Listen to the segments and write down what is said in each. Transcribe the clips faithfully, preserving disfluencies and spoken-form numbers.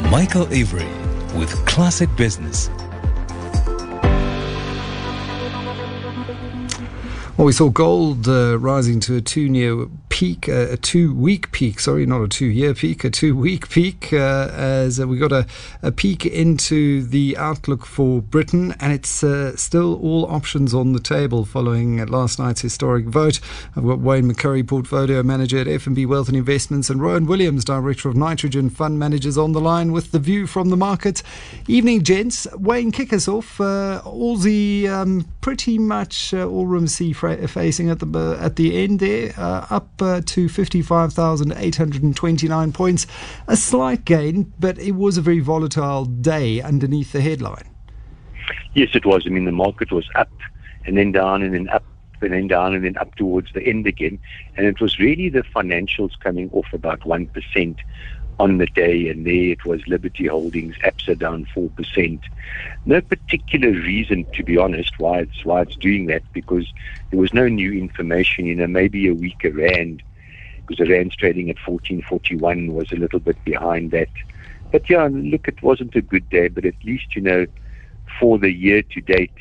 Michael Avery with Classic Business. Well, we saw gold uh, rising to a two-year peak, uh, a two-week peak, sorry, not a two-year peak, a two-week peak, uh, as uh, we got a, a peek into the outlook for Britain, and it's uh, still all options on the table following last night's historic vote. I've got Wayne McCurry, Portfolio Manager at F N B Wealth and Investments, and Rowan Williams, Director of Nitrogen Fund Managers, on the line with the view from the markets. Evening, gents. Wayne, kick us off. Uh, Aussie, um, pretty much uh, all room C facing at the uh, at the end there, uh, up uh, to fifty-five thousand eight hundred twenty-nine points. A slight gain, but it was a very volatile day underneath the headline. Yes, it was. I mean, the market was up and then down and then up and then down and then up towards the end again. And it was really the financials coming off about one percent on the day, and there it was Liberty Holdings, A B S A down four percent. No particular reason, to be honest, why it's why it's doing that, because there was no new information. You know, maybe a weaker rand, because the rand's trading at fourteen forty-one, was a little bit behind that. But yeah, look, it wasn't a good day, but at least, you know, for the year to date,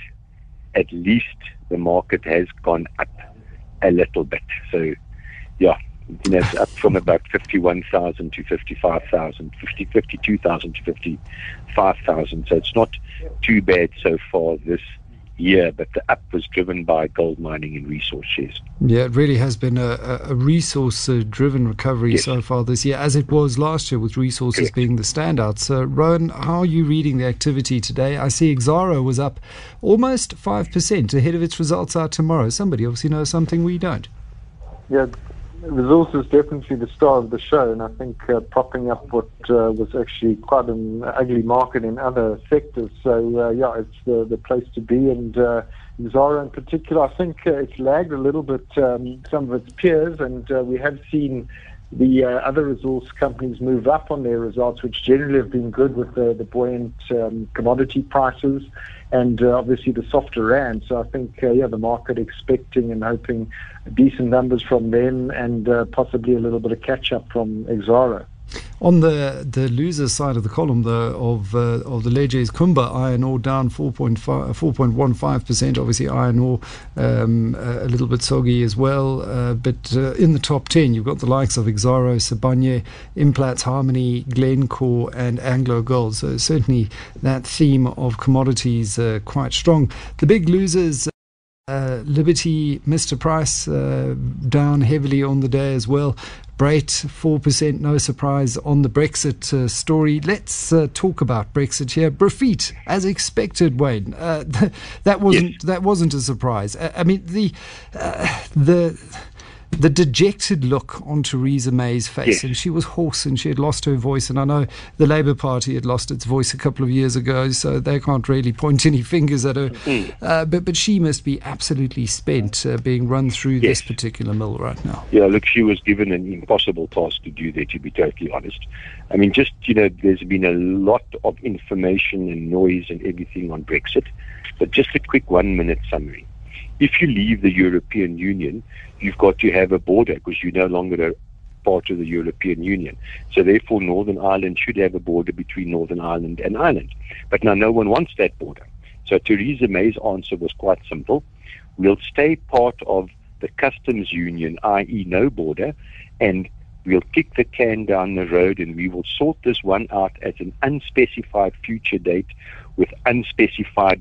at least the market has gone up a little bit. So, yeah. You know, it's up from about fifty-one thousand to fifty-five thousand, fifty, fifty-two thousand to fifty-five thousand. So it's not too bad so far this year, but the up was driven by gold mining and resource shares. Yeah, it really has been a, a resource-driven uh, recovery yes. so far this year, as it was last year, with resources Correct. being the standout. So, Rowan, how are you reading the activity today? I see Exxaro was up almost five percent ahead of its results out tomorrow. Somebody obviously knows something we don't. Yeah. Resources definitely the star of the show, and I think uh, propping up what uh, was actually quite an ugly market in other sectors. So uh, yeah, it's the the place to be. And uh, Exxaro in particular, I think uh, it's lagged a little bit um, some of its peers, and uh, we have seen the uh, other resource companies move up on their results, which generally have been good with the, the buoyant um, commodity prices and uh, obviously the softer rand. So I think, uh, yeah, the market expecting and hoping decent numbers from them, and uh, possibly a little bit of catch-up from Exxaro. On the, the loser side of the column, though, of uh, of the ledger is Kumba iron ore down four point one five percent. Obviously, iron ore um, a little bit soggy as well. Uh, but uh, in the top ten, you've got the likes of Exxaro, Sibanye, Implats, Harmony, Glencore, and Anglo Gold. So certainly that theme of commodities uh, quite strong. The big losers. Uh, Liberty, Mister Price, uh, down heavily on the day as well. Brait, four percent, no surprise on the Brexit uh, story. Let's uh, talk about Brexit here. Brafeet, as expected, Wayne. Uh, th- that wasn't yes. that wasn't a surprise. I, I mean, the uh, the. The dejected look on Theresa May's face, yes. and she was hoarse and she had lost her voice. And I know the Labour Party had lost its voice a couple of years ago, so they can't really point any fingers at her. Mm. Uh, but but she must be absolutely spent uh, being run through yes. this particular mill right now. Yeah, look, she was given an impossible task to do that, to be totally honest. I mean, just, you know, there's been a lot of information and noise and everything on Brexit, but just a quick one-minute summary. If you leave the European Union, you've got to have a border, because you're no longer a part of the European Union. So therefore, Northern Ireland should have a border between Northern Ireland and Ireland. But now no one wants that border. So Theresa May's answer was quite simple. We'll stay part of the customs union, that is no border, and we'll kick the can down the road, and we will sort this one out at an unspecified future date with unspecified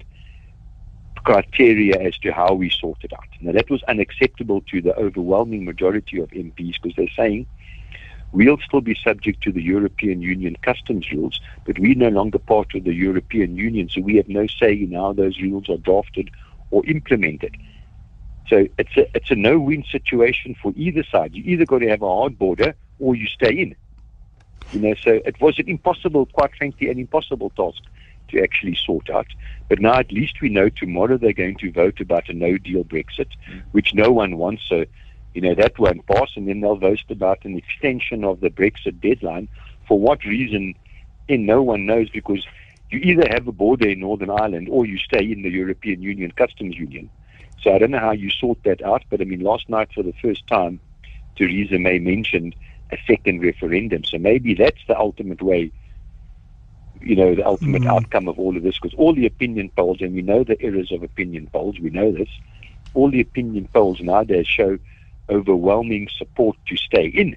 criteria as to how we sort it out. Now, that was unacceptable to the overwhelming majority of M Ps, because they're saying we'll still be subject to the European Union customs rules, but we're no longer part of the European Union, so we have no say in how those rules are drafted or implemented. So it's a, it's a no-win situation for either side. You either got to have a hard border or you stay in. You know, so it was an impossible, quite frankly, an impossible task to actually sort out. But now at least we know tomorrow they're going to vote about a no-deal Brexit, which no one wants. So, you know, that won't pass. And then they'll vote about an extension of the Brexit deadline. For what reason, and no one knows, because you either have a border in Northern Ireland or you stay in the European Union Customs Union. So I don't know how you sort that out. But, I mean, last night for the first time, Theresa May mentioned a second referendum. So maybe that's the ultimate way you know, the ultimate Mm. outcome of all of this, because all the opinion polls, and we know the errors of opinion polls, we know this, all the opinion polls nowadays show overwhelming support to stay in.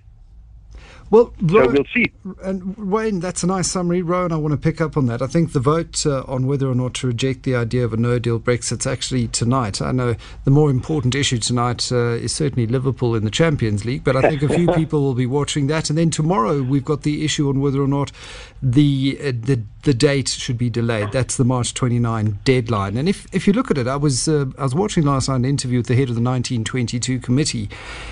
Well, So Rowan, we'll see. and Wayne, that's a nice summary. Rowan, I want to pick up on that. I think the vote uh, on whether or not to reject the idea of a no-deal Brexit's actually tonight. I know the more important issue tonight uh, is certainly Liverpool in the Champions League, but I think a few people will be watching that. And then tomorrow we've got the issue on whether or not the uh, the the date should be delayed. That's the March twenty-ninth deadline. And if, if you look at it, I was uh, I was watching last night an interview with the head of the nineteen twenty-two committee,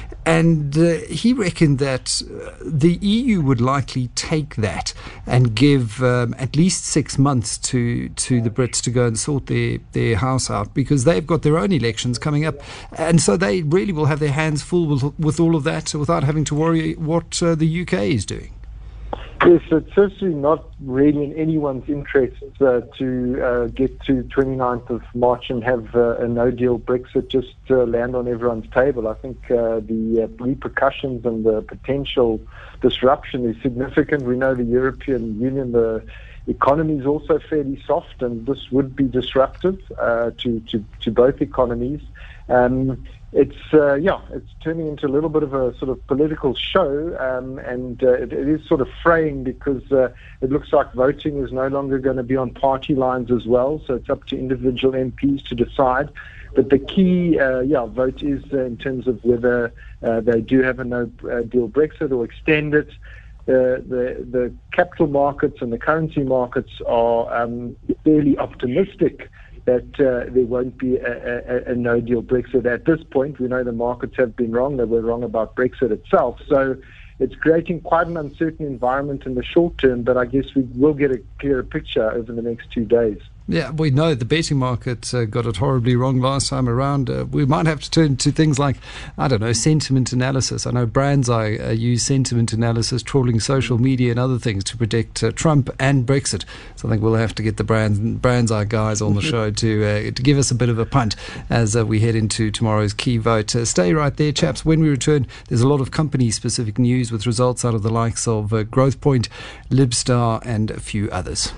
and uh, he reckoned that uh, the E U would likely take that and give um, at least six months to to the Brits to go and sort their, their house out, because they've got their own elections coming up. And so they really will have their hands full with, with all of that without having to worry what uh, the U K is doing. Yes, it's certainly not really in anyone's interest uh, to uh, get to twenty-ninth of March and have uh, a no-deal Brexit just uh, land on everyone's table. I think uh, the uh, repercussions and the potential disruption is significant. We know the European Union, the economy is also fairly soft, and this would be disruptive uh, to, to, to both economies. Um, It's uh, yeah, it's turning into a little bit of a sort of political show, um, and uh, it, it is sort of fraying because uh, it looks like voting is no longer going to be on party lines as well. So it's up to individual M Ps to decide. But the key, uh, yeah, vote is uh, in terms of whether uh, they do have a no-deal Brexit or extend it. Uh, the the capital markets and the currency markets are um, fairly optimistic that uh, there won't be a, a, a no-deal Brexit at this point. We know the markets have been wrong. They were wrong about Brexit itself. So it's creating quite an uncertain environment in the short term, but I guess we will get a clearer picture over the next two days. Yeah, we know the betting market uh, got it horribly wrong last time around. Uh, we might have to turn to things like, I don't know, sentiment analysis. I know Brands Eye uh, use sentiment analysis, trawling social media and other things to predict uh, Trump and Brexit. So I think we'll have to get the Brands, Brands Eye guys on the show to uh, to give us a bit of a punt as uh, we head into tomorrow's key vote. Uh, stay right there, chaps. When we return, there's a lot of company-specific news with results out of the likes of uh, Growthpoint, Libstar and a few others.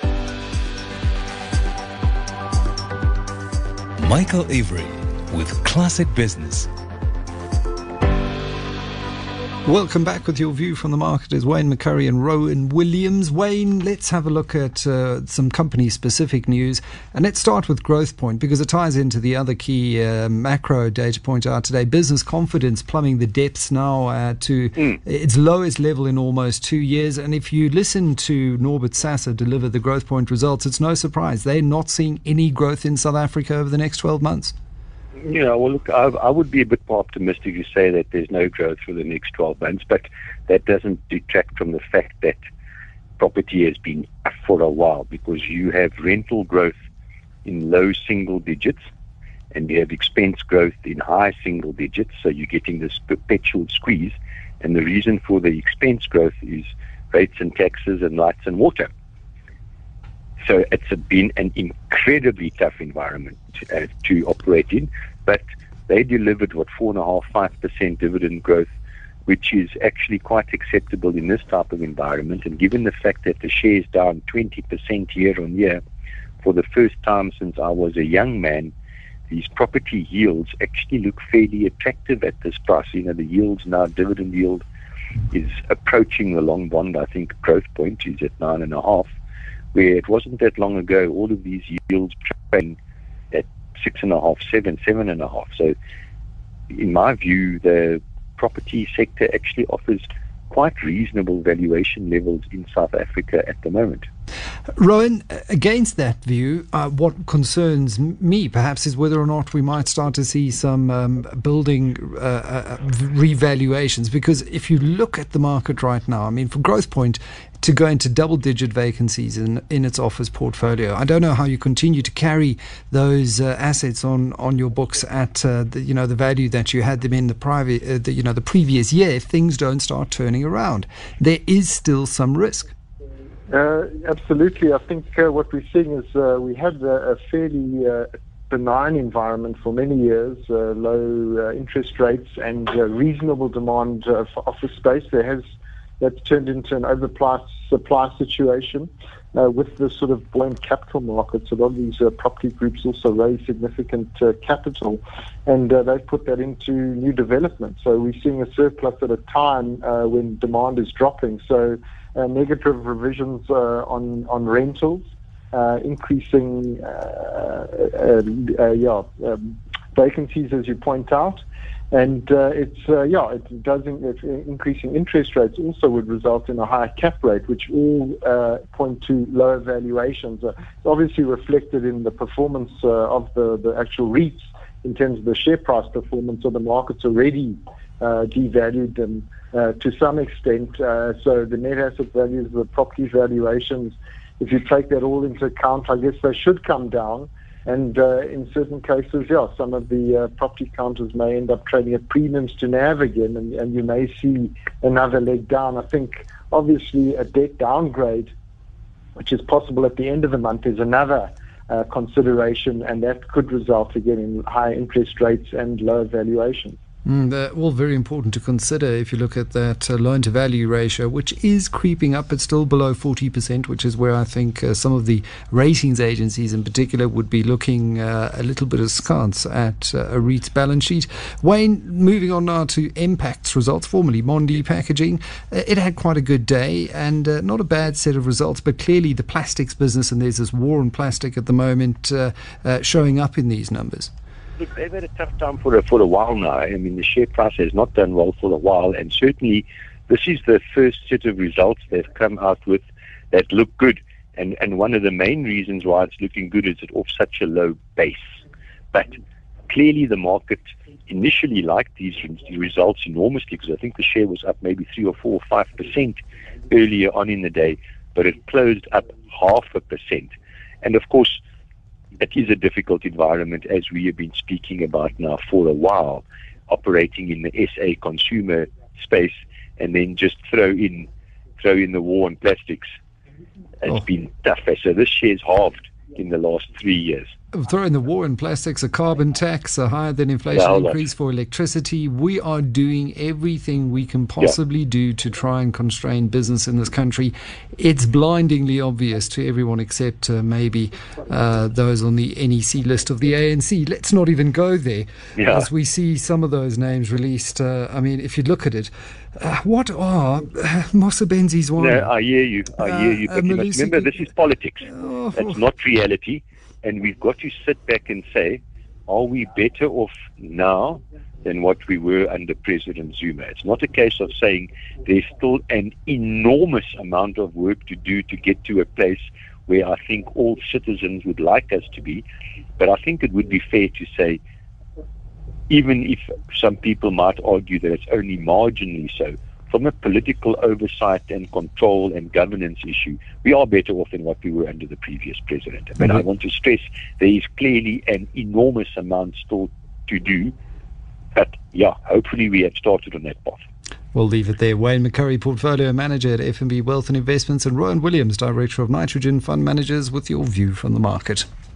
Michael Avery with Classic Business. Welcome back. With your view from the market is Wayne McCurry and Rowan Williams. Wayne, let's have a look at uh, some company-specific news. And let's start with Growthpoint, because it ties into the other key uh, macro data point out today. Business confidence plumbing the depths now uh, to mm. its lowest level in almost two years. And if you listen to Norbert Sasser deliver the Growthpoint results, it's no surprise they're not seeing any growth in South Africa over the next twelve months. Yeah, well, look, I, I would be a bit more optimistic to say that there's no growth for the next twelve months, but that doesn't detract from the fact that property has been tough for a while, because you have rental growth in low single digits and you have expense growth in high single digits, so you're getting this perpetual squeeze. And the reason for the expense growth is rates and taxes and lights and water. So it's been an incredibly tough environment uh, to operate in, but they delivered, what, four point five, five percent dividend growth, which is actually quite acceptable in this type of environment. And given the fact that the share is down twenty percent year on year, for the first time since I was a young man, these property yields actually look fairly attractive at this price. You know, the yields now, dividend yield is approaching the long bond. I think Growthpoint is at nine and a half. Where it wasn't that long ago, all of these yields trading at six and a half, seven, seven and a half. So, in my view, the property sector actually offers quite reasonable valuation levels in South Africa at the moment. Rowan, against that view, uh, what concerns me perhaps is whether or not we might start to see some um, building uh, uh, revaluations, because if you look at the market right now, I mean, for Growthpoint to go into double-digit vacancies in, in its office portfolio, I don't know how you continue to carry those uh, assets on, on your books at uh, the, you know, the value that you had them in the private uh, the, you know the previous year if things don't start turning around. There is still some risk. Uh, absolutely. I think uh, what we're seeing is uh, we had a, a fairly uh, benign environment for many years, uh, low uh, interest rates and uh, reasonable demand uh, for office space. There has that's turned into an overpriced supply situation. Uh, with the sort of buoyant capital markets, a lot of these uh, property groups also raise significant uh, capital, and uh, they've put that into new development. So we're seeing a surplus at a time uh, when demand is dropping. So uh, negative revisions uh, on on rentals, uh, increasing uh, uh, uh, yeah um, vacancies, as you point out. And uh, it's uh, yeah, it does in, if increasing interest rates also would result in a higher cap rate, which all uh, point to lower valuations. Uh, it's obviously reflected in the performance uh, of the, the actual REITs in terms of the share price performance. So the market's already uh, devalued them uh, to some extent. Uh, so the net asset values, the property valuations, if you take that all into account, I guess they should come down. And uh, in certain cases, yeah, some of the uh, property counters may end up trading at premiums to N A V again, and, and you may see another leg down. I think, obviously, a debt downgrade, which is possible at the end of the month, is another uh, consideration, and that could result again in higher interest rates and lower valuations. Mm, they're all very important to consider if you look at that uh, loan-to-value ratio, which is creeping up, but still below forty percent, which is where I think uh, some of the ratings agencies in particular would be looking uh, a little bit askance at uh, a REIT's balance sheet. Wayne, moving on now to Impact's results, formerly Mondi Packaging. Uh, it had quite a good day and uh, not a bad set of results, but clearly the plastics business, and there's this war on plastic at the moment, uh, uh, showing up in these numbers. Look, they've had a tough time for a, for a while now. I mean, the share price has not done well for a while, and certainly this is the first set of results they've come out with that look good. And and one of the main reasons why it's looking good is it's off such a low base. But clearly the market initially liked these results enormously, because I think the share was up maybe three or four or five percent earlier on in the day, but it closed up half a percent. And of course, it is a difficult environment, as we have been speaking about now for a while, operating in the S A consumer space, and then just throw in throw in the war on plastics. It's oh. been tough. So this share's halved in the last three years. Throw in the war on plastics, a carbon tax, a higher than inflation yeah, increase for electricity. We are doing everything we can possibly yeah. do to try and constrain business in this country. It's blindingly obvious to everyone except uh, maybe uh, those on the N E C list of the A N C. Let's not even go there. Yeah. As we see some of those names released, uh, I mean, if you look at it, uh, what are uh, Mosebenzi's one? No, I hear you. I hear you. But uh, you must remember, this is politics. Oh, it's not reality. And we've got to sit back and say, are we better off now than what we were under President Zuma? It's not a case of saying there's still an enormous amount of work to do to get to a place where I think all citizens would like us to be. But I think it would be fair to say, even if some people might argue that it's only marginally so, from a political oversight and control and governance issue, we are better off than what we were under the previous president. But mm-hmm. I want to stress there is clearly an enormous amount still to do. But yeah, hopefully we have started on that path. We'll leave it there. Wayne McCurry, Portfolio Manager at F N B Wealth and Investments, and Rowan Williams, Director of Nitrogen Fund Managers, with your view from the market.